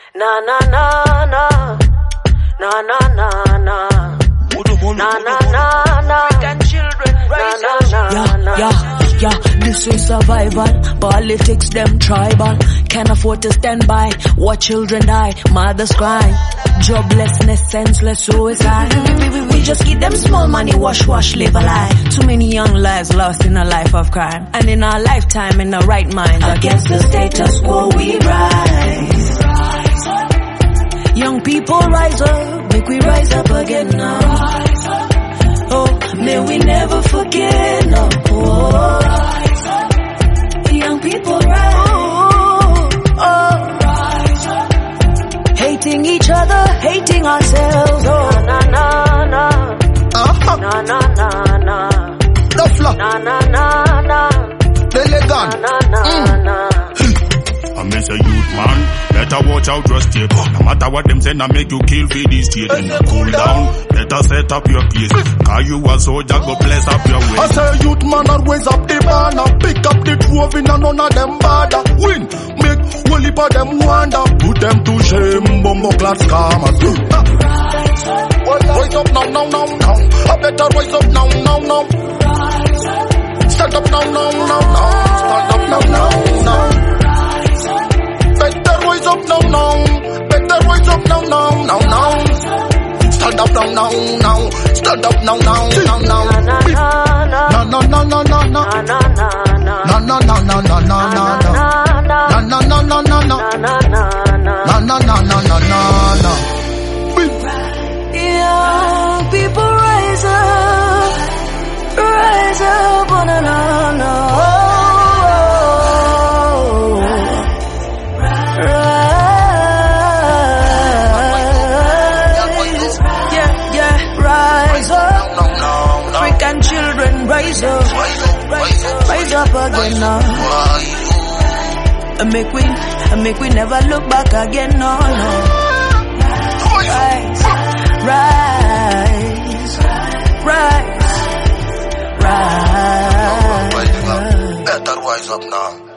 Na na na na, na na na na, na na na na. Children, Yeah, this is survival. Politics, them tribal. Can't afford to stand by. Watch children die, mothers cry. Joblessness, senseless suicide. We just give them small money, wash, live a lie. Too many young lives lost in a life of crime. And in our lifetime, in the right mind, against the status quo we rise. Young people rise up, make we rise up again now. Oh, may we never forget, no. Oh, young people rise. Hating each other, hating ourselves. Oh, na na na, na na na na, the flow, na na na na, elegant, na na na. I miss a youth man, better watch out your step. No matter what them say, I make you kill for this state. And cool down, better set up your pace. Cause you a soldier, go bless up your way. I say youth man always up the banner. Pick up the trophy and none of them bother. Win, make whole heap of them wonder. Put them to shame, bumbo class scammers. Rise up now, now, now, now. I better rise up now, now, now. Stand up now, now, now, now. Stand up now, now, now. Better rise up now, now. Better rise up now, now, now, now. Stand up now, now, now. Stand up now, now, now, now. Na na na na na na. Na na na na na na. Na na na na na na. Young people rise up on and on. Rise up. African children, rise up again now. And make we never look back again, no. Rise. Better rise up now.